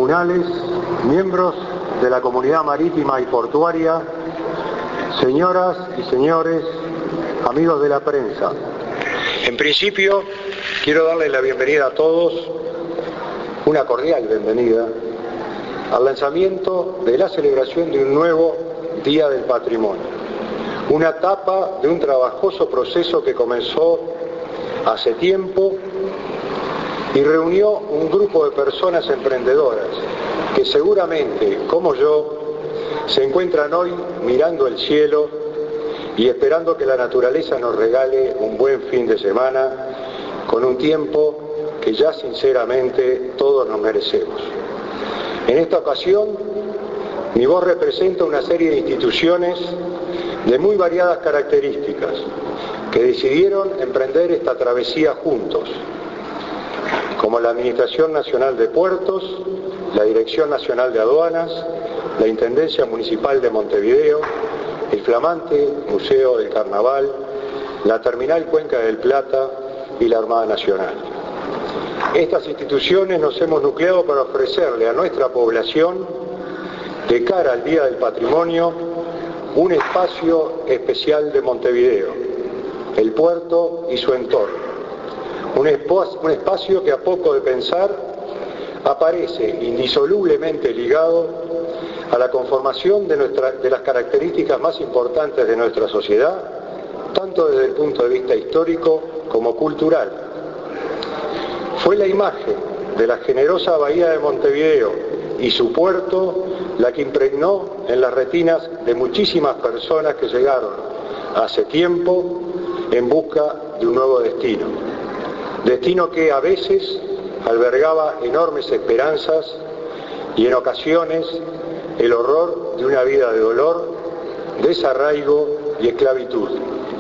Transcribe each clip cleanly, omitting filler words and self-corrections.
tribunales, miembros de la comunidad marítima y portuaria, señoras y señores, amigos de la prensa. En principio, quiero darles la bienvenida a todos, una cordial bienvenida, al lanzamiento de la celebración de un nuevo Día del Patrimonio, una etapa de un trabajoso proceso que comenzó hace tiempo y reunió un grupo de personas emprendedoras que seguramente, como yo, se encuentran hoy mirando el cielo y esperando que la naturaleza nos regale un buen fin de semana con un tiempo que ya sinceramente todos nos merecemos. En esta ocasión, mi voz representa una serie de instituciones de muy variadas características que decidieron emprender esta travesía juntos, como la Administración Nacional de Puertos, la Dirección Nacional de Aduanas, la Intendencia Municipal de Montevideo, el flamante Museo del Carnaval, la Terminal Cuenca del Plata y la Armada Nacional. Estas instituciones nos hemos nucleado para ofrecerle a nuestra población, de cara al Día del Patrimonio, un espacio especial de Montevideo, el puerto y su entorno. Un espacio que a poco de pensar aparece indisolublemente ligado a la conformación de las características más importantes de nuestra sociedad, tanto desde el punto de vista histórico como cultural. Fue la imagen de la generosa bahía de Montevideo y su puerto la que impregnó en las retinas de muchísimas personas que llegaron hace tiempo en busca de un nuevo destino. Destino que a veces albergaba enormes esperanzas y en ocasiones el horror de una vida de dolor, desarraigo y esclavitud.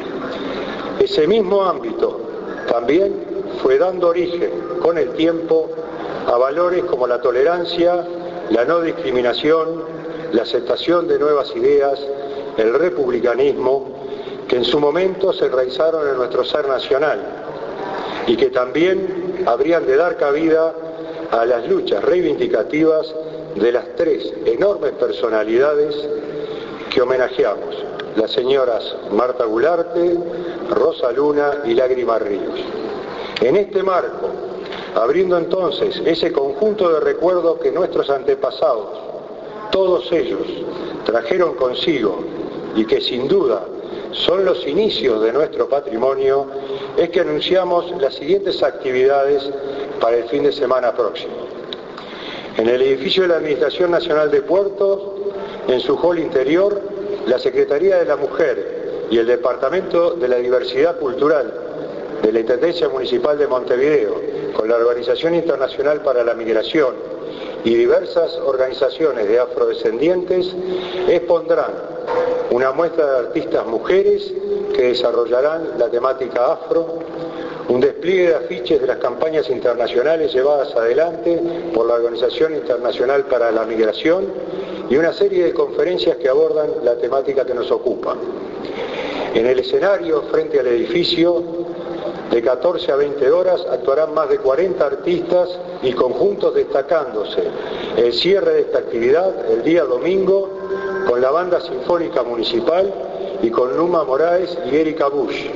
Ese mismo ámbito también fue dando origen con el tiempo a valores como la tolerancia, la no discriminación, la aceptación de nuevas ideas, el republicanismo, que en su momento se enraizaron en nuestro ser nacional y que también habrían de dar cabida a las luchas reivindicativas de las tres enormes personalidades que homenajeamos, las señoras Marta Gularte, Rosa Luna y Lágrima Ríos. En este marco, abriendo entonces ese conjunto de recuerdos que nuestros antepasados, todos ellos, trajeron consigo y que sin duda son los inicios de nuestro patrimonio, es que anunciamos las siguientes actividades para el fin de semana próximo. En el edificio de la Administración Nacional de Puertos, en su hall interior, la Secretaría de la Mujer y el Departamento de la Diversidad Cultural de la Intendencia Municipal de Montevideo, con la Organización Internacional para la Migración y diversas organizaciones de afrodescendientes, expondrán una muestra de artistas mujeres que desarrollarán la temática afro, un despliegue de afiches de las campañas internacionales llevadas adelante por la Organización Internacional para la Migración y una serie de conferencias que abordan la temática que nos ocupa. En el escenario, frente al edificio, de 14 a 20 horas actuarán más de 40 artistas y conjuntos, destacándose el cierre de esta actividad el día domingo con la Banda Sinfónica Municipal y con Numa Moraes y Erika Bush.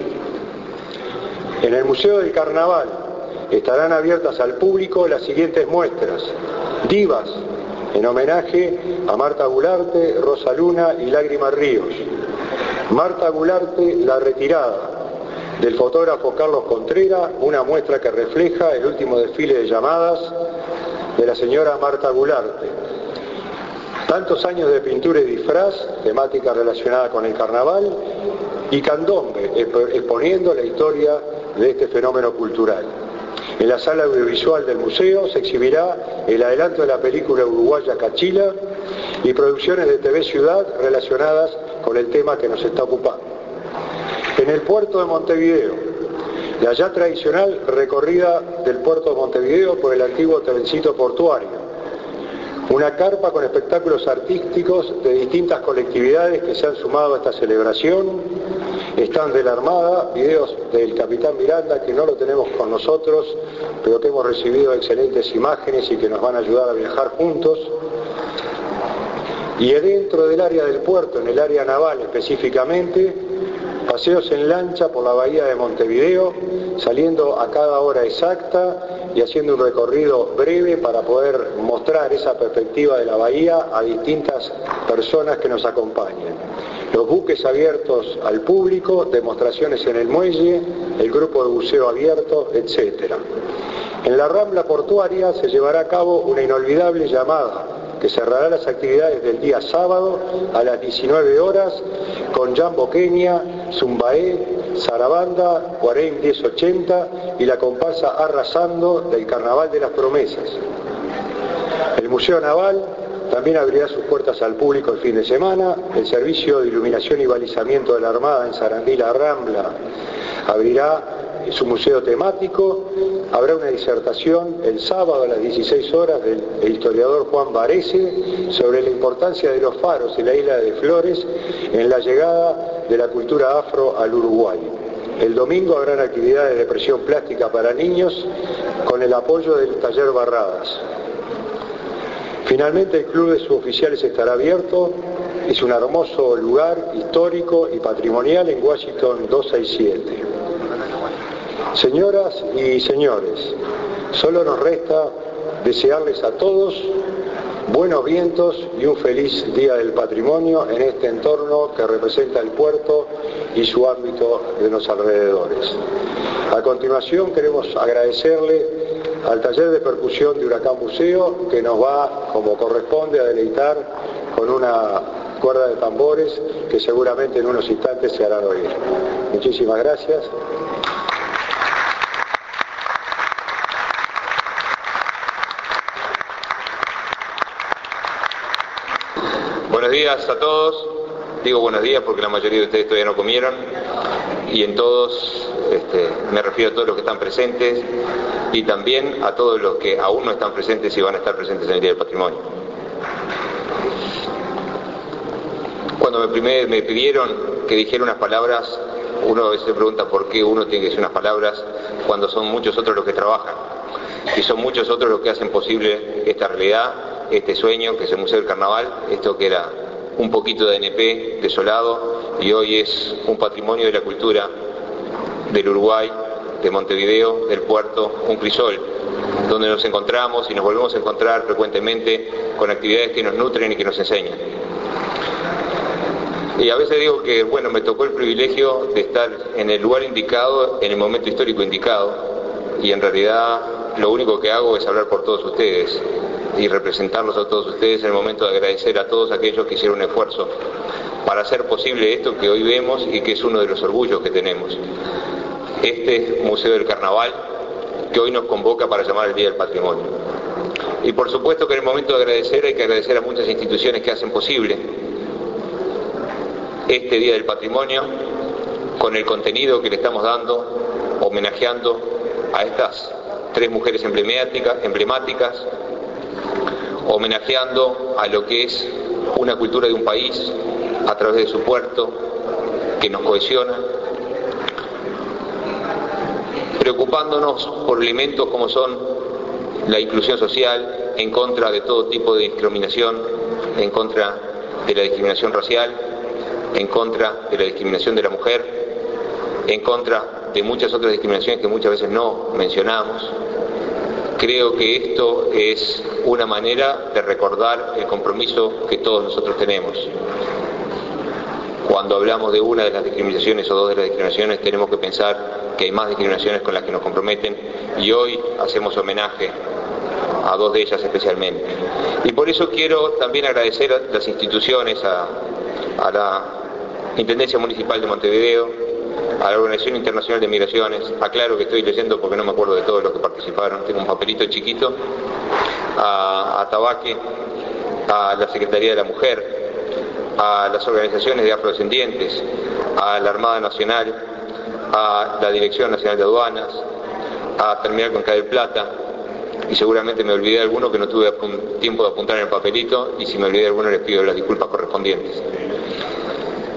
En el Museo del Carnaval estarán abiertas al público las siguientes muestras: Divas, en homenaje a Marta Gularte, Rosa Luna y Lágrima Ríos. Marta Gularte, La Retirada, del fotógrafo Carlos Contreras, una muestra que refleja el último desfile de llamadas de la señora Marta Gularte. Tantos años de pintura y disfraz, temática relacionada con el carnaval, y candombe, exponiendo la historia de este fenómeno cultural. En la sala audiovisual del museo se exhibirá el adelanto de la película uruguaya Cachila y producciones de TV Ciudad relacionadas con el tema que nos está ocupando. En el puerto de Montevideo, la ya tradicional recorrida del puerto de Montevideo por el antiguo trencito portuario, una carpa con espectáculos artísticos de distintas colectividades que se han sumado a esta celebración stand de la Armada, videos del capitán Miranda, que no lo tenemos con nosotros, pero que hemos recibido excelentes imágenes y que nos van a ayudar a viajar juntos. Y dentro del área del puerto, en el área naval específicamente, paseos en lancha por la bahía de Montevideo, saliendo a cada hora exacta y haciendo un recorrido breve para poder mostrar esa perspectiva de la bahía a distintas personas que nos acompañan. Los buques abiertos al público, demostraciones en el muelle, el grupo de buceo abierto, etc. En la Rambla Portuaria se llevará a cabo una inolvidable llamada que cerrará las actividades del día sábado a las 19 horas con Jambo Kenia, Zumbaé, Sarabanda, Guarén 1080 y la comparsa Arrasando del Carnaval de las Promesas. El Museo Naval también abrirá sus puertas al público el fin de semana. El Servicio de Iluminación y Balizamiento de la Armada en Sarandí La Rambla abrirá su museo temático. Habrá una disertación el sábado a las 16 horas del historiador Juan Varese sobre la importancia de los faros en la isla de Flores en la llegada de la cultura afro al Uruguay. El domingo habrán actividades de presión plástica para niños con el apoyo del taller Barradas. Finalmente el Club de Suboficiales estará abierto. Es un hermoso lugar histórico y patrimonial en Washington 267. Señoras y señores, solo nos resta desearles a todos buenos vientos y un feliz Día del Patrimonio en este entorno que representa el puerto y su ámbito de los alrededores. A continuación queremos agradecerle al taller de percusión de Huracán Buceo, que nos va, como corresponde, a deleitar con una cuerda de tambores que seguramente en unos instantes se harán oír. Muchísimas gracias. Buenos días a todos. Digo buenos días porque la mayoría de ustedes todavía no comieron, y en todos me refiero a todos los que están presentes y también a todos los que aún no están presentes y van a estar presentes en el Día del Patrimonio. Cuando me pidieron que dijera unas palabras, uno a veces se pregunta por qué uno tiene que decir unas palabras cuando son muchos otros los que trabajan y son muchos otros los que hacen posible esta realidad, este sueño que es el Museo del Carnaval, esto que era un poquito de ANP desolado y hoy es un patrimonio de la cultura del Uruguay, de Montevideo, del puerto, un crisol, donde nos encontramos y nos volvemos a encontrar frecuentemente con actividades que nos nutren y que nos enseñan. Y a veces digo que, bueno, me tocó el privilegio de estar en el lugar indicado, en el momento histórico indicado, y en realidad lo único que hago es hablar por todos ustedes y representarlos a todos ustedes en el momento de agradecer a todos aquellos que hicieron un esfuerzo para hacer posible esto que hoy vemos y que es uno de los orgullos que tenemos. Este Museo del Carnaval que hoy nos convoca para llamar el Día del Patrimonio. Y por supuesto que en el momento de agradecer hay que agradecer a muchas instituciones que hacen posible este Día del Patrimonio con el contenido que le estamos dando, homenajeando a estas tres mujeres emblemáticas, homenajeando a lo que es una cultura de un país a través de su puerto que nos cohesiona, preocupándonos por elementos como son la inclusión social, en contra de todo tipo de discriminación, en contra de la discriminación racial, en contra de la discriminación de la mujer, en contra de muchas otras discriminaciones que muchas veces no mencionamos. Creo que esto es una manera de recordar el compromiso que todos nosotros tenemos. Cuando hablamos de una de las discriminaciones o dos de las discriminaciones, tenemos que pensar que hay más discriminaciones con las que nos comprometen, y hoy hacemos homenaje a dos de ellas especialmente. Y por eso quiero también agradecer a las instituciones, a la Intendencia Municipal de Montevideo, a la Organización Internacional de Migraciones, aclaro que estoy leyendo porque no me acuerdo de todos los que participaron, tengo un papelito chiquito, a Tabaque, a la Secretaría de la Mujer, a las organizaciones de afrodescendientes, a la Armada Nacional, a la Dirección Nacional de Aduanas, a Terminal Cuenca del Plata, y seguramente me olvidé de alguno que no tuve tiempo de apuntar en el papelito, y si me olvidé de alguno les pido las disculpas correspondientes.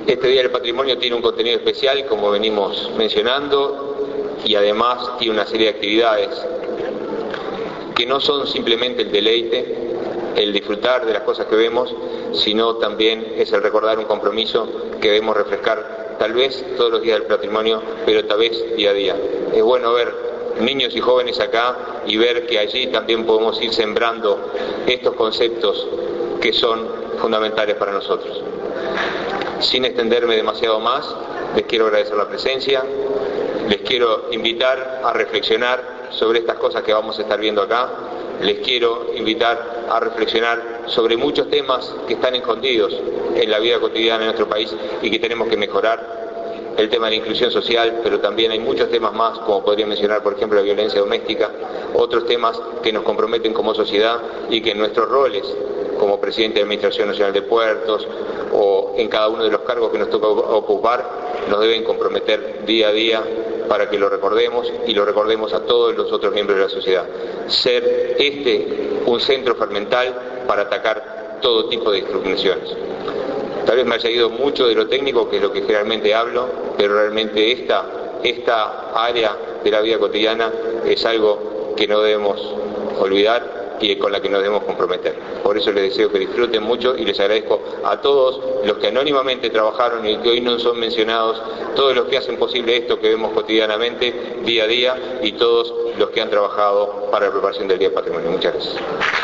Este Día del Patrimonio tiene un contenido especial, como venimos mencionando, y además tiene una serie de actividades que no son simplemente el deleite, el disfrutar de las cosas que vemos, sino también es el recordar un compromiso que debemos refrescar, tal vez todos los días del patrimonio, pero tal vez día a día. Es bueno ver niños y jóvenes acá y ver que allí también podemos ir sembrando estos conceptos que son fundamentales para nosotros. Sin extenderme demasiado más, les quiero agradecer la presencia, les quiero invitar a reflexionar sobre estas cosas que vamos a estar viendo acá, les quiero invitar a reflexionar sobre muchos temas que están escondidos en la vida cotidiana de nuestro país y que tenemos que mejorar. El tema de la inclusión social, pero también hay muchos temas más, como podría mencionar, por ejemplo, la violencia doméstica, otros temas que nos comprometen como sociedad y que en nuestros roles, como presidente de la Administración Nacional de Puertos o en cada uno de los cargos que nos toca ocupar, nos deben comprometer día a día para que lo recordemos y lo recordemos a todos los otros miembros de la sociedad. Ser un centro fermental para atacar todo tipo de discriminaciones. Tal vez me haya ido mucho de lo técnico, que es lo que generalmente hablo, pero realmente esta área de la vida cotidiana es algo que no debemos olvidar y con la que nos debemos comprometer. Por eso les deseo que disfruten mucho y les agradezco a todos los que anónimamente trabajaron y que hoy no son mencionados, todos los que hacen posible esto que vemos cotidianamente, día a día, y todos los que han trabajado para la preparación del Día del Patrimonio. Muchas gracias.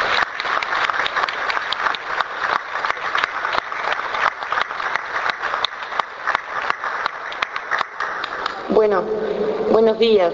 Bueno, buenos días.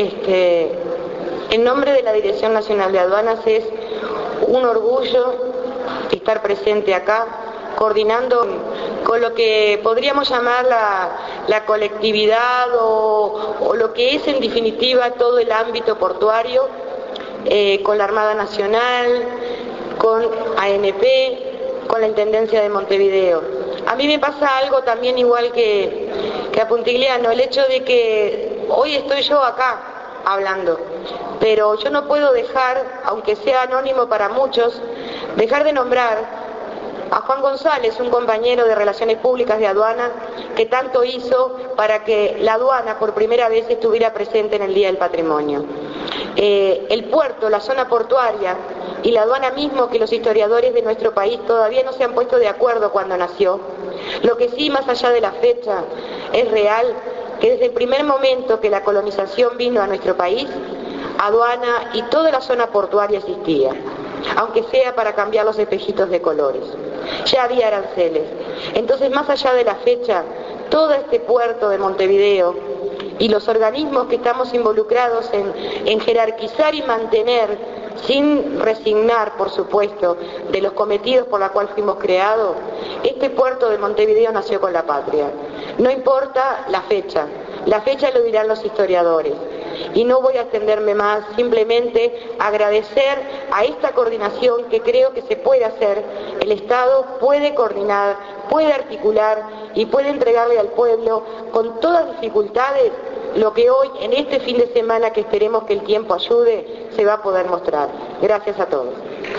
En nombre de la Dirección Nacional de Aduanas es un orgullo estar presente acá, coordinando con lo que podríamos llamar la colectividad o lo que es en definitiva todo el ámbito portuario, con la Armada Nacional, con ANP, con la Intendencia de Montevideo. A mí me pasa algo también igual que a Puntigliano, el hecho de que hoy estoy yo acá hablando, pero yo no puedo dejar, aunque sea anónimo para muchos, dejar de nombrar a Juan González, un compañero de Relaciones Públicas de Aduana, que tanto hizo para que la aduana por primera vez estuviera presente en el Día del Patrimonio. El puerto, la zona portuaria y la aduana mismo, que los historiadores de nuestro país todavía no se han puesto de acuerdo cuando nació. Lo que sí, más allá de la fecha, es real que desde el primer momento que la colonización vino a nuestro país, aduana y toda la zona portuaria existía, aunque sea para cambiar los espejitos de colores. Ya había aranceles. Entonces, más allá de la fecha, todo este puerto de Montevideo y los organismos que estamos involucrados en jerarquizar y mantener, sin resignar, por supuesto, de los cometidos por los cuales fuimos creados, este puerto de Montevideo nació con la patria. No importa la fecha lo dirán los historiadores. Y no voy a extenderme más, simplemente agradecer a esta coordinación que creo que se puede hacer. El Estado puede coordinar, puede articular y puede entregarle al pueblo con todas dificultades lo que hoy, en este fin de semana que esperemos que el tiempo ayude, se va a poder mostrar. Gracias a todos.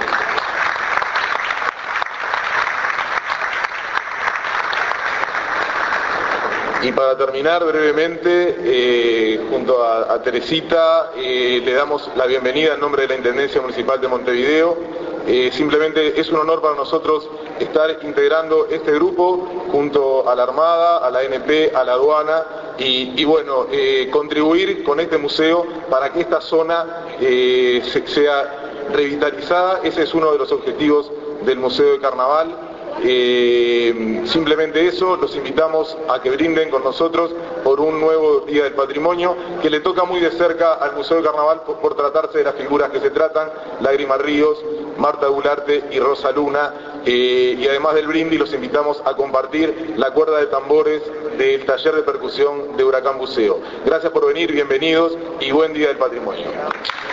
Y para terminar brevemente, junto a Teresita, le damos la bienvenida en nombre de la Intendencia Municipal de Montevideo. Simplemente es un honor para nosotros estar integrando este grupo junto a la Armada, a la ANP, a la aduana y bueno, contribuir con este museo para que esta zona sea revitalizada. Ese es uno de los objetivos del Museo de Carnaval. Simplemente eso, los invitamos a que brinden con nosotros por un nuevo Día del Patrimonio que le toca muy de cerca al Museo de Carnaval por tratarse de las figuras que se tratan, Lágrima Ríos, Marta Gularte y Rosa Luna, y además del brindis los invitamos a compartir la cuerda de tambores del taller de percusión de Huracán Buceo. Gracias por venir, bienvenidos y buen Día del Patrimonio.